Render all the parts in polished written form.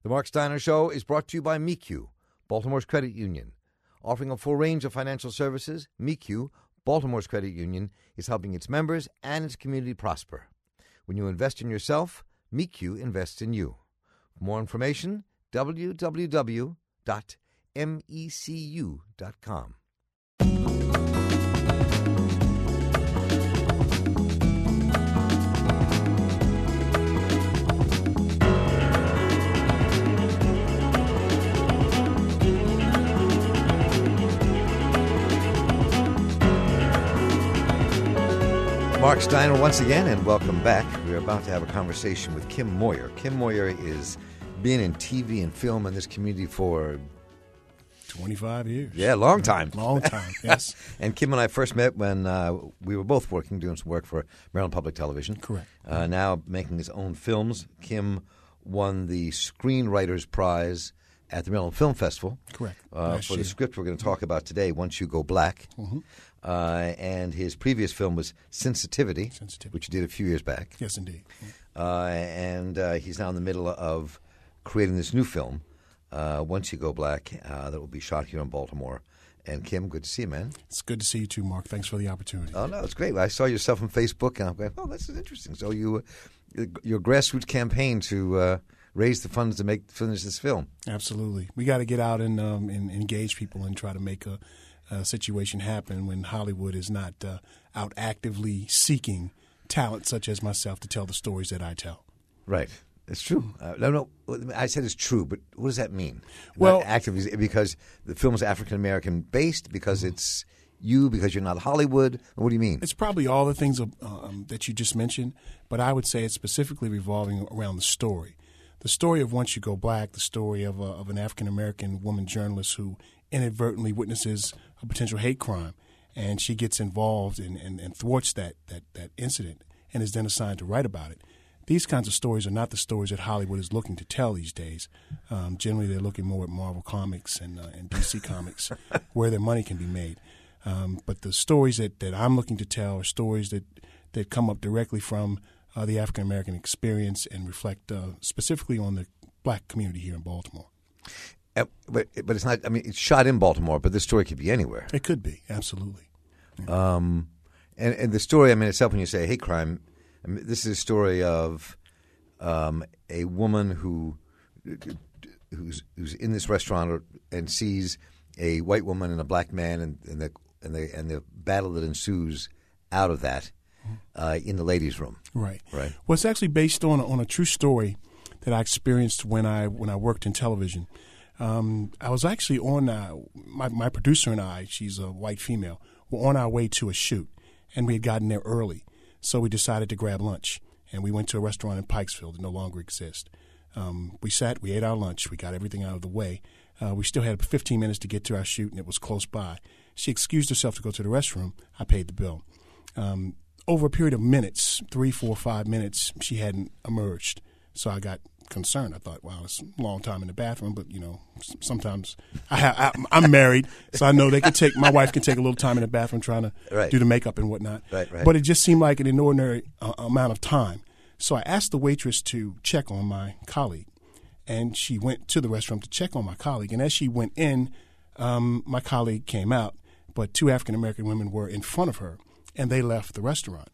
The Mark Steiner Show is brought to you by MECU, Baltimore's credit union. Offering a full range of financial services, MECU, Baltimore's credit union, is helping its members and its community prosper. When you invest in yourself, MECU invests in you. For more information, www.mecu.com. Mark Steiner once again, and welcome back. We're about to have a conversation with Kim Moyer. Kim Moyer is been in TV and film in this community for 25 years. Yeah, long time. Long time, yes. And Kim and I first met when we were both doing some work for Maryland Public Television. Correct. Now making his own films. Kim won the Screenwriters Prize at the Maryland Film Festival. Correct. For the script we're going to talk about today, Once You Go Black. Mm-hmm. And his previous film was Sensitivity, which you did a few years back. Yes, indeed. And he's now in the middle of creating this new film, Once You Go Black, that will be shot here in Baltimore. And Kim, good to see you, man. It's good to see you too, Mark. Thanks for the opportunity. Oh, no, it's great. I saw yourself on Facebook, and I'm going, oh, this is interesting. So your grassroots campaign to raise the funds to finish this film. Absolutely. We got to get out and engage people and try to make a situation happen when Hollywood is not out actively seeking talent such as myself to tell the stories that I tell. Right. It's true. No, I said it's true, but what does that mean? Well, not actively, because the film is African-American based, because it's you, because you're not Hollywood? What do you mean? It's probably all the things that you just mentioned, but I would say it's specifically revolving around the story. The story of Once You Go Black, the story of an African-American woman journalist who inadvertently witnesses a potential hate crime, and she gets involved and thwarts that incident and is then assigned to write about it. These kinds of stories are not the stories that Hollywood is looking to tell these days. Generally, they're looking more at Marvel Comics and DC Comics, where their money can be made. But the stories that I'm looking to tell are stories that come up directly from the African-American experience and reflect specifically on the black community here in Baltimore. But it's not. I mean, it's shot in Baltimore, but this story could be anywhere. It could be, absolutely. Yeah. And the story, I mean, itself, when you say hate crime, I mean, this is a story of a woman who's in this restaurant and sees a white woman and a black man, and the battle that ensues out of that in the ladies' room. Right. Right. Well, it's actually based on a true story that I experienced when I worked in television. I was actually on my producer and I, she's a white female, were on our way to a shoot, and we had gotten there early. So we decided to grab lunch, and we went to a restaurant in Pikesville that no longer exists. We sat, we ate our lunch, we got everything out of the way. We still had 15 minutes to get to our shoot, and it was close by. She excused herself to go to the restroom. I paid the bill. Over a period of minutes, 3, 4, 5 minutes, she hadn't emerged. So I got concerned. I thought, wow, it's a long time in the bathroom, but sometimes I'm married, so I know my wife can take a little time in the bathroom trying to do the makeup and whatnot. Right. But it just seemed like an inordinate amount of time. So I asked the waitress to check on my colleague, and she went to the restroom to check on my colleague. And as she went in, my colleague came out, but 2 African-American women were in front of her, and they left the restaurant.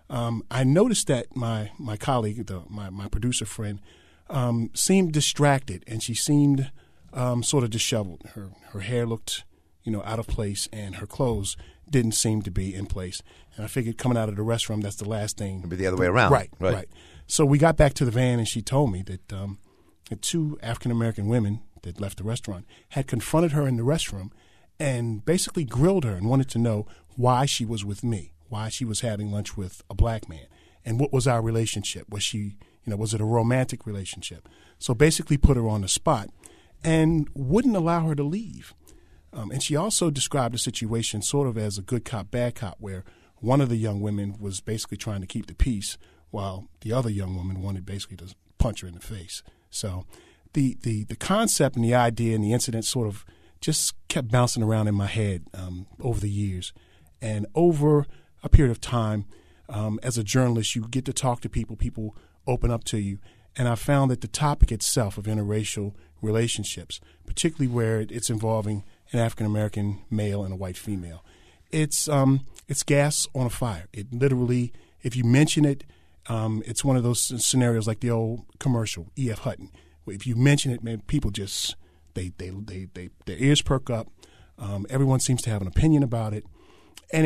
I noticed that my colleague, my producer friend, seemed distracted, and she seemed sort of disheveled. Her hair looked, out of place, and her clothes didn't seem to be in place. And I figured coming out of the restroom, that's the last thing. It'd be the other way around. Right. So we got back to the van, and she told me that the 2 African-American women that left the restaurant had confronted her in the restroom and basically grilled her and wanted to know why she was with me, why she was having lunch with a black man, and what was our relationship. Was she, was it a romantic relationship? So basically put her on the spot and wouldn't allow her to leave. And she also described the situation sort of as a good cop, bad cop, where one of the young women was basically trying to keep the peace while the other young woman wanted basically to punch her in the face. So the concept and the idea and the incident sort of just kept bouncing around in my head over the years. And over a period of time, as a journalist, you get to talk to people open up to you, And I found that the topic itself of interracial relationships, particularly where it's involving an African-American male and a white female, it's gas on a fire. It literally, if you mention it, it's one of those scenarios like the old commercial, E.F. Hutton. If you mention it, man, people just, their ears perk up. Everyone seems to have an opinion about it. And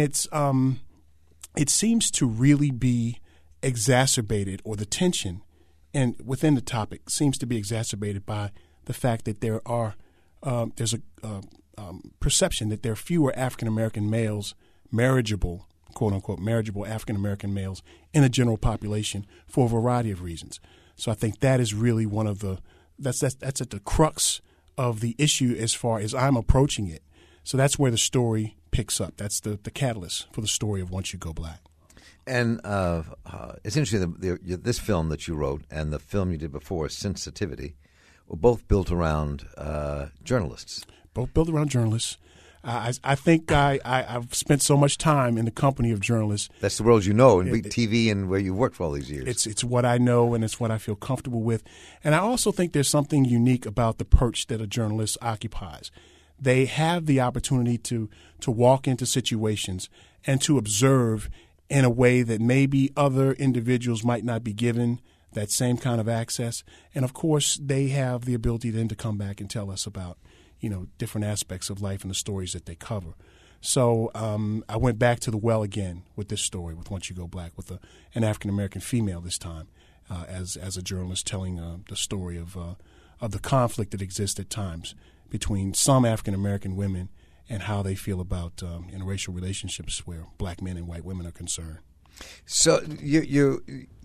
it seems to really be exacerbated, or the tension within the topic seems to be exacerbated by the fact that there's a perception that there are fewer African-American males, marriageable, quote-unquote, marriageable African-American males in the general population for a variety of reasons. So I think that is really one of that's at the crux of the issue as far as I'm approaching it. So that's where the story picks up. That's the catalyst for the story of Once You Go Black. And it's interesting, this film that you wrote and the film you did before, Sensitivity, were both built around journalists. Both built around journalists. I think I've spent so much time in the company of journalists. That's the world you know, and TV and where you worked for all these years. It's what I know, and it's what I feel comfortable with. And I also think there's something unique about the perch that a journalist occupies. They have the opportunity to walk into situations and to observe in a way that maybe other individuals might not be given that same kind of access. And, of course, they have the ability then to come back and tell us about, different aspects of life and the stories that they cover. So I went back to the well again with this story, with Once You Go Black, with an African-American female this time as a journalist telling the story of the conflict that exists at times between some African-American women and how they feel about interracial relationships where black men and white women are concerned. So you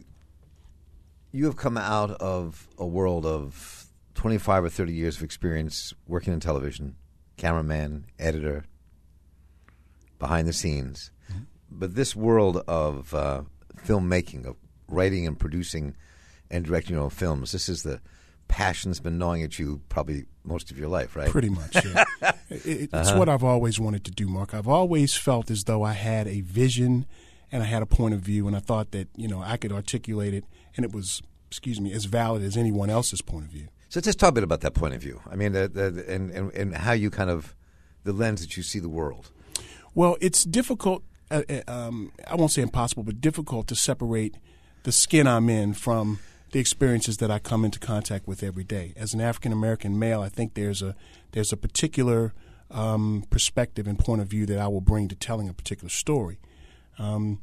have come out of a world of 25 or 30 years of experience working in television, cameraman, editor, behind the scenes. Mm-hmm. But this world of filmmaking, of writing and producing and directing films, this is the passion that's been gnawing at you probably most of your life, right? Pretty much, yeah. It's what I've always wanted to do, Mark. I've always felt as though I had a vision and I had a point of view, and I thought that, I could articulate it, and it was, as valid as anyone else's point of view. So just talk a bit about that point of view. I mean, and how you kind of, the lens that you see the world. Well, it's difficult, I won't say impossible, but difficult to separate the skin I'm in from the experiences that I come into contact with every day. As an African-American male, I think there's a particular perspective and point of view that I will bring to telling a particular story. I'm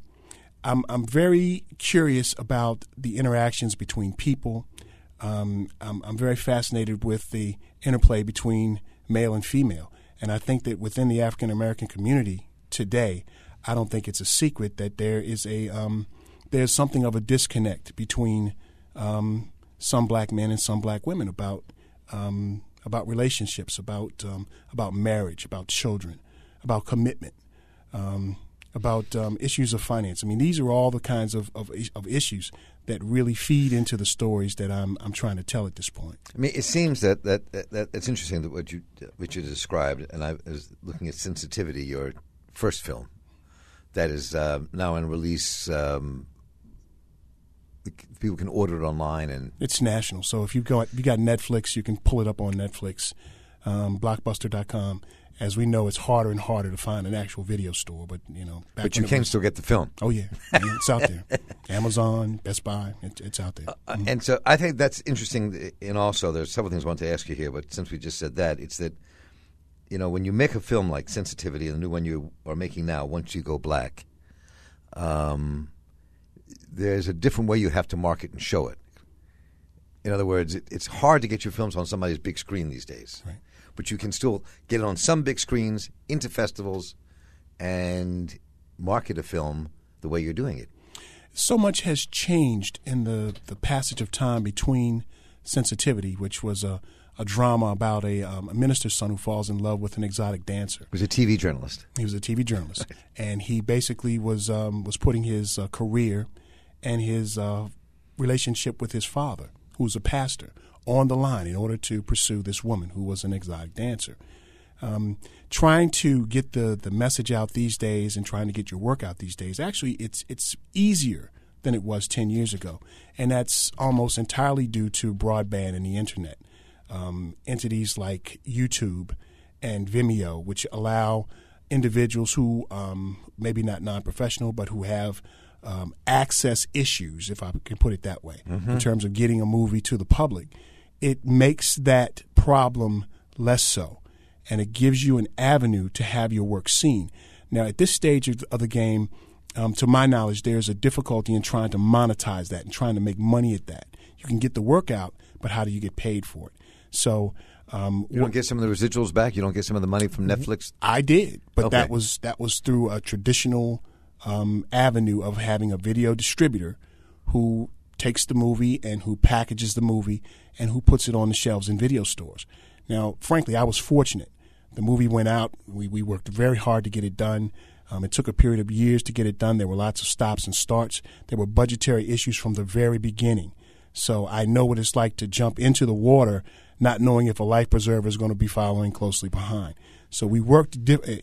very curious about the interactions between people. I'm very fascinated with the interplay between male and female. And I think that within the African-American community today, I don't think it's a secret that there is there's something of a disconnect between some black men and some black women about relationships, about marriage, about children, about commitment, about issues of finance. I mean, these are all the kinds of issues that really feed into the stories that I'm trying to tell at this point. I mean, it seems that it's interesting that what you described, and I was looking at Sensitivity, your first film, that is now in release. People can order it online, and it's national. So if you got Netflix, you can pull it up on Netflix, Blockbuster.com. As we know, it's harder and harder to find an actual video store, but But you can still get the film. Oh yeah, it's out there. Amazon, Best Buy, it's out there. Mm-hmm. And so I think that's interesting. And also, there's several things I want to ask you here. But since we just said that, it's that when you make a film like Sensitivity, and the new one you are making now, Once You Go Black, there's a different way you have to market and show it. In other words, it's hard to get your films on somebody's big screen these days. Right. But you can still get it on some big screens, into festivals, and market a film the way you're doing it. So much has changed in the passage of time between Sensitivity, which was a drama about a minister's son who falls in love with an exotic dancer. He was a TV journalist. He was a TV journalist. And he basically was putting his career and his relationship with his father, who was a pastor, on the line in order to pursue this woman who was an exotic dancer. Trying to get the message out these days and trying to get your work out these days, actually it's easier than it was 10 years ago. And that's almost entirely due to broadband and the internet. Entities like YouTube and Vimeo, which allow individuals who maybe not non-professional, but who have access issues, if I can put it that way, in terms of getting a movie to the public, it makes that problem less so. And it gives you an avenue to have your work seen. Now, at this stage of the game, to my knowledge, there's a difficulty in trying to monetize that and trying to make money at that. You can get the work out, but how do you get paid for it? So you don't get some of the residuals back? You don't get some of the money from Netflix? I did, but Okay. that was through a traditional avenue of having a video distributor who takes the movie and who packages the movie and who puts it on the shelves in video stores. Now, frankly, I was fortunate. The movie went out. We worked very hard to get it done. It took a period of years to get it done. There were lots of stops and starts. There were budgetary issues from the very beginning. So I know what it's like to jump into the water not knowing if a life preserver is going to be following closely behind. So we worked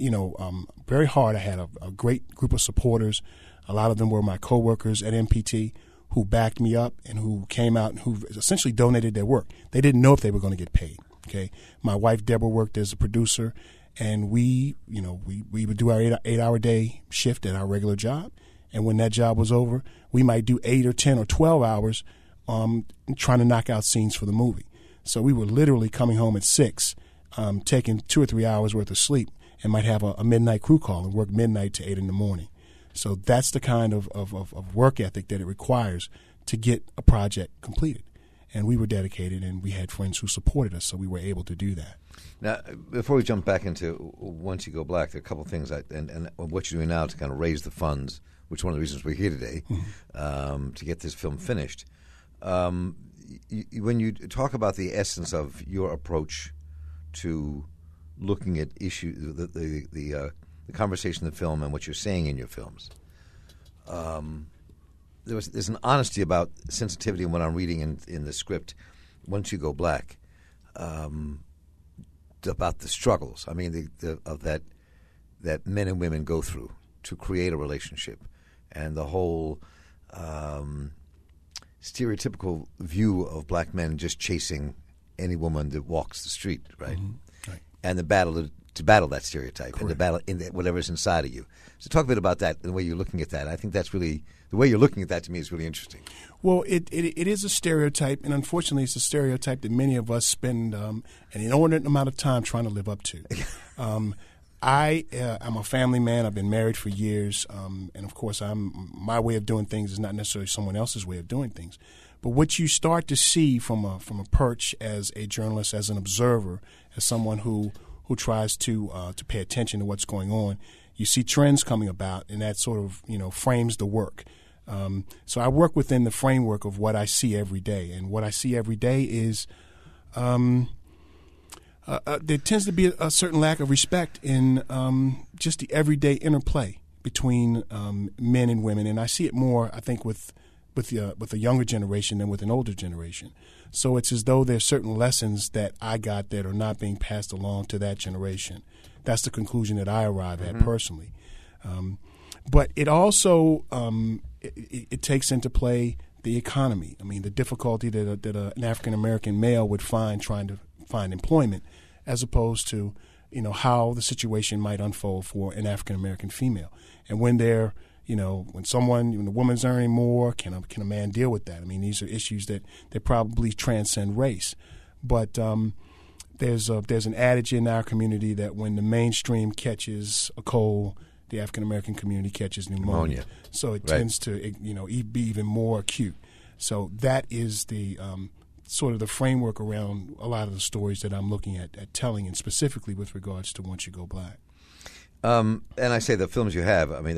very hard. I had a great group of supporters. A lot of them were my coworkers at MPT who backed me up and who came out and who essentially donated their work. They didn't know if they were going to get paid. Okay, my wife Deborah worked as a producer, and we would do our 8-hour day shift at our regular job, and when that job was over, we might do 8 or 10 or 12 hours trying to knock out scenes for the movie. So we were literally coming home at 6, taking 2 or 3 hours worth of sleep, and might have a midnight crew call and work midnight to 8 in the morning. So that's the kind of work ethic that it requires to get a project completed. And we were dedicated, and we had friends who supported us, so we were able to do that. Now, before we jump back into Once You Go Black, there are a couple of things, and what you're doing now to kind of raise the funds, which is one of the reasons we're here today, to get this film finished. When you talk about the essence of your approach to looking at issues, the conversation in the film and what you're saying in your films, there's an honesty about sensitivity in what I'm reading in the script, Once You Go Black, about the struggles. I mean, that men and women go through to create a relationship, and the whole stereotypical view of black men just chasing any woman that walks the street, right? Mm-hmm. Right. And the battle to battle that stereotype. Correct. And to battle whatever's inside of you. So talk a bit about that, the way you're looking at that. I think that's really the way you're looking at that to me is really interesting. Well, it is a stereotype, and unfortunately, it's a stereotype that many of us spend an inordinate amount of time trying to live up to. I'm a family man. I've been married for years, and of course, my way of doing things is not necessarily someone else's way of doing things. But what you start to see from a perch as a journalist, as an observer, as someone who tries to pay attention to what's going on, you see trends coming about, and that sort of frames the work. So I work within the framework of what I see every day, and what I see every day is there tends to be a certain lack of respect in just the everyday interplay between men and women, and I see it more, I think, with a younger generation than with an older generation. So it's as though there's certain lessons that I got that are not being passed along to that generation. That's the conclusion that I arrive at personally. But it also it takes into play the economy. I mean, the difficulty that an African American male would find trying to find employment, as opposed to how the situation might unfold for an African American female. And when they're when the woman's earning more, can a man deal with that? I mean, these are issues that probably transcend race. But there's an adage in our community that when the mainstream catches a cold, the African American community catches pneumonia. So it tends to be even more acute. So that is the sort of the framework around a lot of the stories that I'm looking at telling, and specifically with regards to Once You Go Black. And I say the films you have, I mean,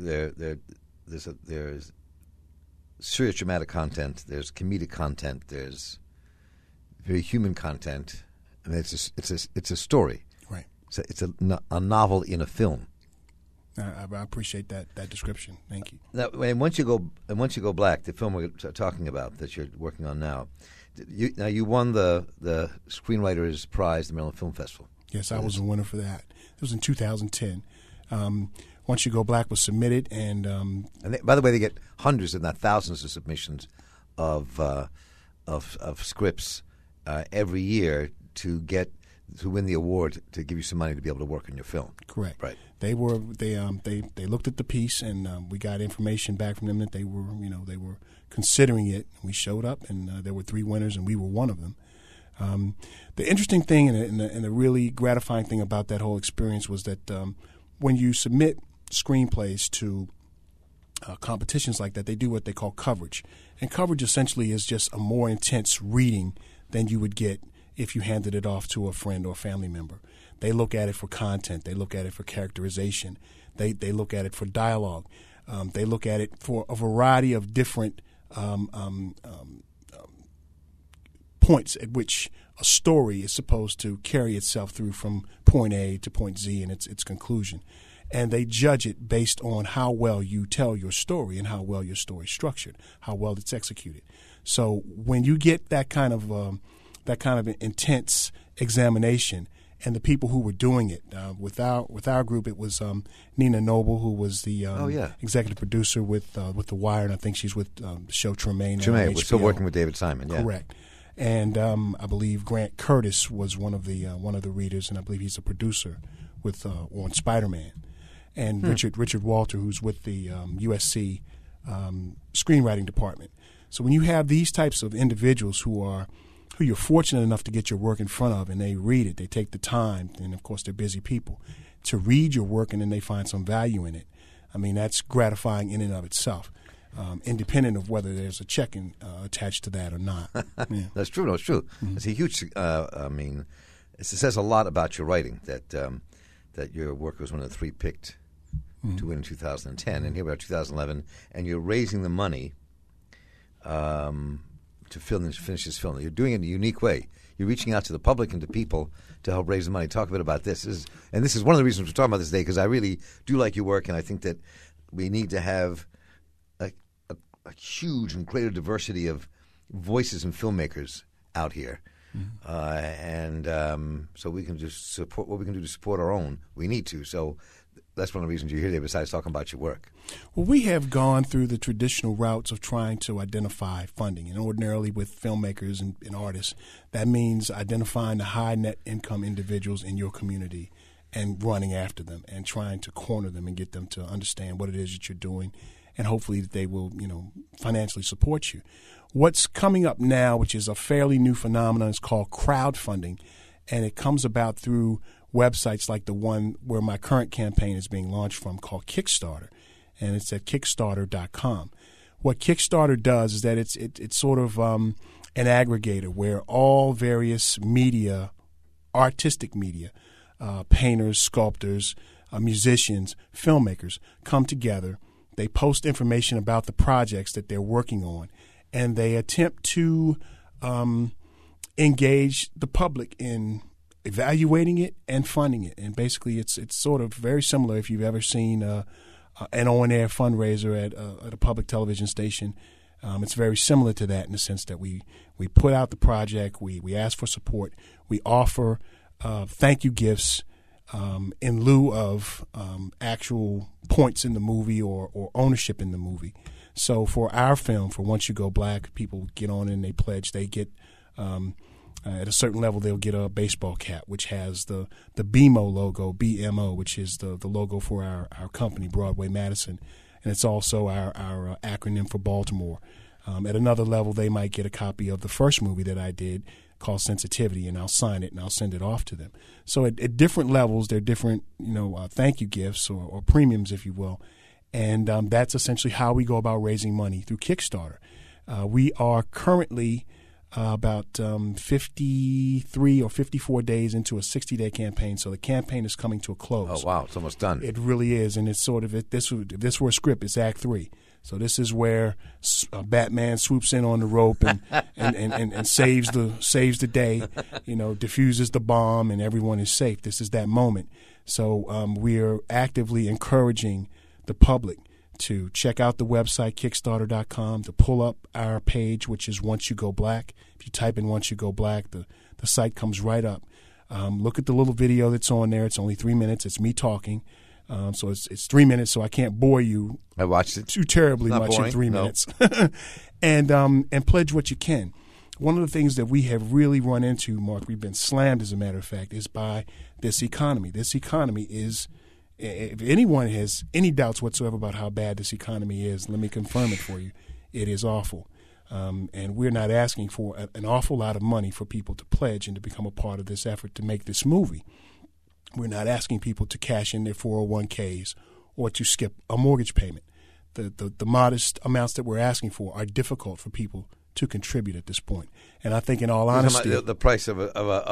there's serious dramatic content, there's comedic content, there's very human content. I mean, it's a story. Right. It's a novel in a film. I appreciate that description. Thank you. Now, Once You Go Black, the film we're talking about that you're working on now, you won the Screenwriters Prize at the Maryland Film Festival. Yes, I was a winner for that. It was in 2010. One Once You Go Black was submitted, and by the way, they get hundreds, if not thousands, of submissions of scripts every year to win the award, to give you some money to be able to work on your film. Correct. Right. They looked at the piece, and we got information back from them that they were considering it. We showed up, and there were 3 winners, and we were one of them. The interesting thing and the really gratifying thing about that whole experience was that when you submit screenplays to competitions like that, they do what they call coverage. And coverage essentially is just a more intense reading than you would get if you handed it off to a friend or family member. They look at it for content. They look at it for characterization. They look at it for dialogue. They look at it for a variety of different points at which a story is supposed to carry itself through from point A to point Z and its conclusion. And they judge it based on how well you tell your story and how well your story is structured, how well it's executed. So when you get that kind of intense examination, and the people who were doing it with our group, it was Nina Noble, who was the executive producer with The Wire, and I think she's with the show Tremaine. Tremaine, we're still working with David Simon. Yeah, correct. And I believe Grant Curtis was one of the readers, and I believe he's a producer with on Spider-Man. And Richard Walter, who's with the USC screenwriting department. So when you have these types of individuals who you're fortunate enough to get your work in front of, and they read it, they take the time, and of course they're busy people, to read your work, and then they find some value in it. I mean, that's gratifying in and of itself, independent of whether there's a check attached to that or not. Yeah. That's true. No, it's true. Mm-hmm. It's a huge. It says a lot about your writing that your work was one of the 3 picked to win in 2010, and here we are 2011, and you're raising the money to finish this film. You're doing it in a unique way. You're reaching out to the public and to people to help raise the money. Talk a bit about this. This is one of the reasons we're talking about this today, because I really do like your work, and I think that we need to have a huge and greater diversity of voices and filmmakers out here. Mm-hmm. So we can just support what we can do to support our own. We need to. So that's one of the reasons you're here today, besides talking about your work. Well, we have gone through the traditional routes of trying to identify funding. And ordinarily with filmmakers and artists, that means identifying the high net income individuals in your community and running after them and trying to corner them and get them to understand what it is that you're doing, and hopefully that they will, financially support you. What's coming up now, which is a fairly new phenomenon, is called crowdfunding, and it comes about through websites like the one where my current campaign is being launched from, called Kickstarter, and it's at Kickstarter.com. What Kickstarter does is that it's sort of an aggregator where all various media, artistic media, painters, sculptors, musicians, filmmakers come together. They post information about the projects that they're working on, and they attempt to engage the public in evaluating it and funding it. And basically, it's sort of very similar if you've ever seen an on-air fundraiser at a public television station. It's very similar to that in the sense that we put out the project, we ask for support, we offer thank you gifts in lieu of actual points in the movie or ownership in the movie. So for our film, for Once You Go Black, people get on and they pledge. They get at a certain level, they'll get a baseball cap, which has the BMO logo, BMO, which is the logo for our company, Broadway Madison, and it's also our acronym for Baltimore. At another level, they might get a copy of the first movie that I did called Sensitivity, and I'll sign it and I'll send it off to them. So at different levels, there are different thank you gifts or premiums, if you will, and that's essentially how we go about raising money through Kickstarter. We are currently about 53 or 54 days into a 60-day campaign, so the campaign is coming to a close. Oh, wow, it's almost done. It really is, and it's sort of, if this were a script, it's Act 3. So this is where Batman swoops in on the rope and saves the day, diffuses the bomb, and everyone is safe. This is that moment. So we are actively encouraging the public to check out the website, Kickstarter.com, to pull up our page, which is Once You Go Black. If you type in Once You Go Black, the site comes right up. Look at the little video that's on there. It's only 3 minutes. It's me talking. So it's 3 minutes, so I can't bore you. I watched it. Too terribly much boring. in 3 minutes. And pledge what you can. One of the things that we have really run into, Mark, we've been slammed, as a matter of fact, is by this economy. This economy is, if anyone has any doubts whatsoever about how bad this economy is, let me confirm it for you. It is awful. And we're not asking for an awful lot of money for people to pledge and to become a part of this effort to make this movie. We're not asking people to cash in their 401ks or to skip a mortgage payment. The modest amounts that we're asking for are difficult for people to contribute at this point. And I think, in all honesty, the price of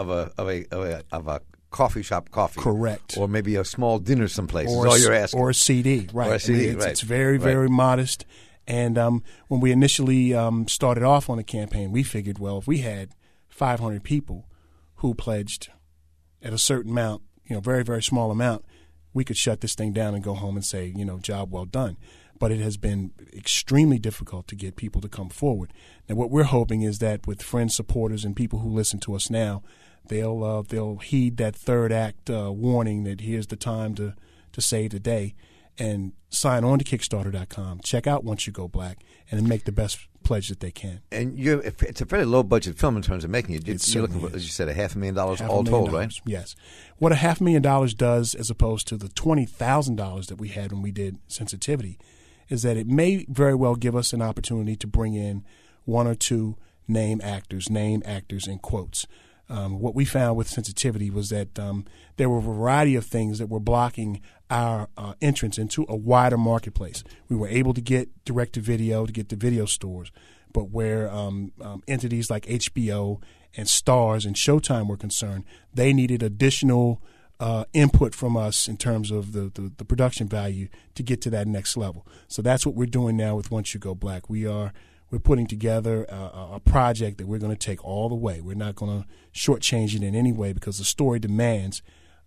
a coffee shop coffee, correct, or maybe a small dinner someplace, is all you're asking, or a CD, right? Or a CD, it's very, very modest. And when we initially started off on the campaign, we figured, well, if we had 500 people who pledged at a certain amount, very, very small amount, we could shut this thing down and go home and say, job well done. But it has been extremely difficult to get people to come forward. Now, what we're hoping is that with friends, supporters, and people who listen to us now, they'll heed that third act warning that here's the time to save the day, and sign on to Kickstarter.com. Check out Once You Go Black, and then make the best pledge that they can. And it's a fairly low-budget film in terms of making it. You're looking for, as you said, $500,000 all told, right? Yes. What $500,000 does, as opposed to the $20,000 that we had when we did Sensitivity, is that it may very well give us an opportunity to bring in one or two name actors in quotes. What we found with Sensitivity was that there were a variety of things that were blocking our entrance into a wider marketplace. We were able to get direct-to-video, to get to video stores, but where entities like HBO and Starz and Showtime were concerned, they needed additional input from us in terms of the production value to get to that next level. So that's what we're doing now with Once You Go Black. We're putting together a project that we're going to take all the way. We're not going to shortchange it in any way, because the story demands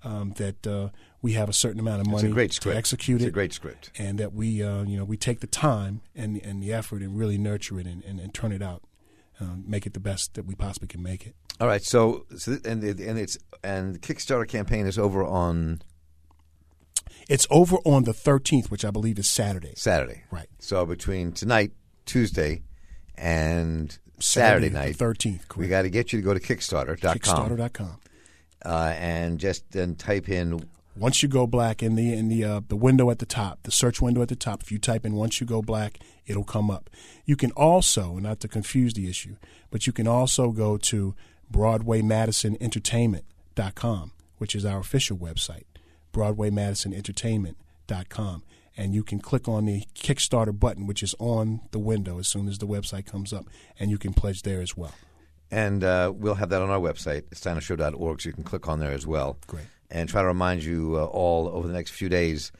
that we have a certain amount of money to execute it. It's a great script, and that we take the time and the effort and really nurture it and turn it out, make it the best that we possibly can make it. All right. So the Kickstarter campaign is over on. It's over on the 13th, which I believe is Saturday. Saturday, right? So between tonight, Tuesday, and Saturday night, the 13th. Correct. We got to get you to go to Kickstarter.com. Kickstarter.com. And just then type in Once You Go Black in the window at the top, the search window at the top. If you type in Once You Go Black, it'll come up. You can also, not to confuse the issue, but you can also go to BroadwayMadisonEntertainment.com, which is our official website, BroadwayMadisonEntertainment.com. And you can click on the Kickstarter button, which is on the window as soon as the website comes up, and you can pledge there as well. And we'll have that on our website, steinershow.org, so you can click on there as well. Great. And try to remind you all over the next few days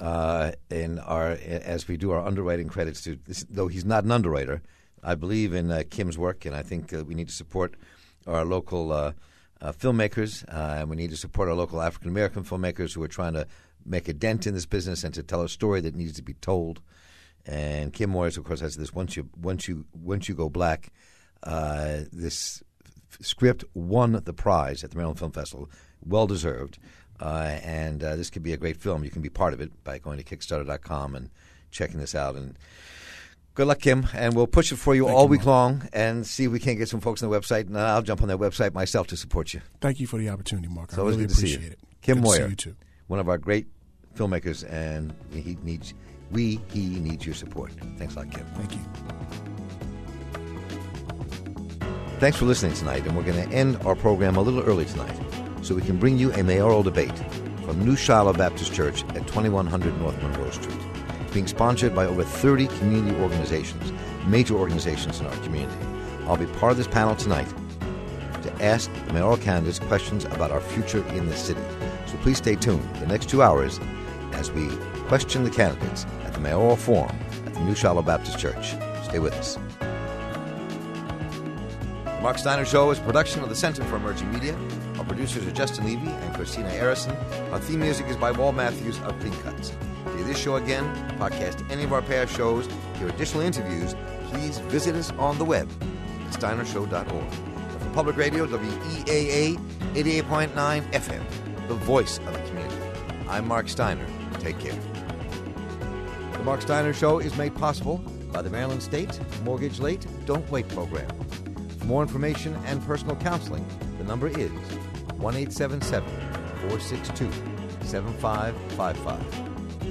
as we do our underwriting credits to this, though he's not an underwriter, I believe in Kim's work, and I think we need to support our local filmmakers, and we need to support our local African-American filmmakers who are trying to make a dent in this business and to tell a story that needs to be told. And Kim Moyers, of course, has this Once You Go Black. This script won the prize at the Maryland Film Festival, well deserved. And this could be a great film. You can be part of it by going to Kickstarter.com and checking this out. And good luck, Kim. And we'll push it for you all week long and see if we can't get some folks on the website. And I'll jump on their website myself to support you. Thank you for the opportunity, Mark. I really really appreciate it. Kim Moyer, Moyer, you too. One of our great filmmakers, and he needs your support. Thanks a lot, Kim. Thank you. Thanks for listening tonight, and we're going to end our program a little early tonight so we can bring you a mayoral debate from New Shiloh Baptist Church at 2100 North Monroe Street, being sponsored by over 30 community organizations, major organizations in our community. I'll be part of this panel tonight to ask the mayoral candidates questions about our future in the city. So please stay tuned the next 2 hours as we question the candidates at the mayoral forum at the New Shiloh Baptist Church. Stay with us. The Mark Steiner Show is a production of the Center for Emerging Media. Our producers are Justin Levy and Christina Arison. Our theme music is by Walt Matthews of Clean Cuts. To hear this show again, podcast any of our past shows, hear additional interviews, please visit us on the web at steinershow.org. For Public Radio, WEAA 88.9 FM, the voice of the community. I'm Mark Steiner. Take care. The Mark Steiner Show is made possible by the Maryland State Mortgage Late Don't Wait program. For more information and personal counseling, the number is 1-877-462-7555.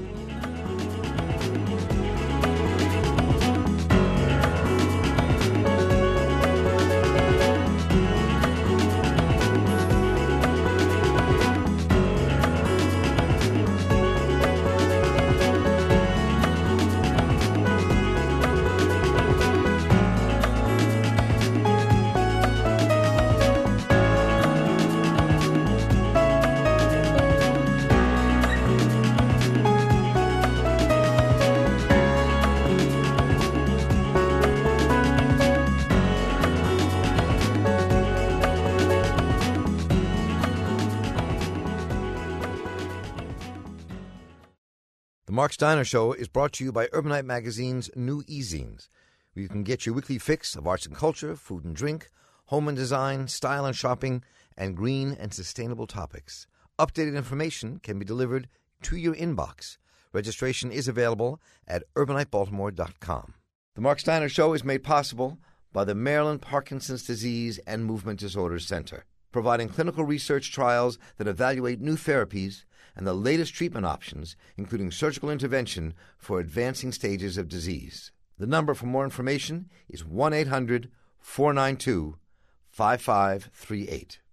The Mark Steiner Show is brought to you by Urbanite Magazine's new e-zines, where you can get your weekly fix of arts and culture, food and drink, home and design, style and shopping, and green and sustainable topics. Updated information can be delivered to your inbox. Registration is available at urbanitebaltimore.com. The Mark Steiner Show is made possible by the Maryland Parkinson's Disease and Movement Disorders Center, providing clinical research trials that evaluate new therapies and the latest treatment options, including surgical intervention for advancing stages of disease. The number for more information is 1-800-492-5538.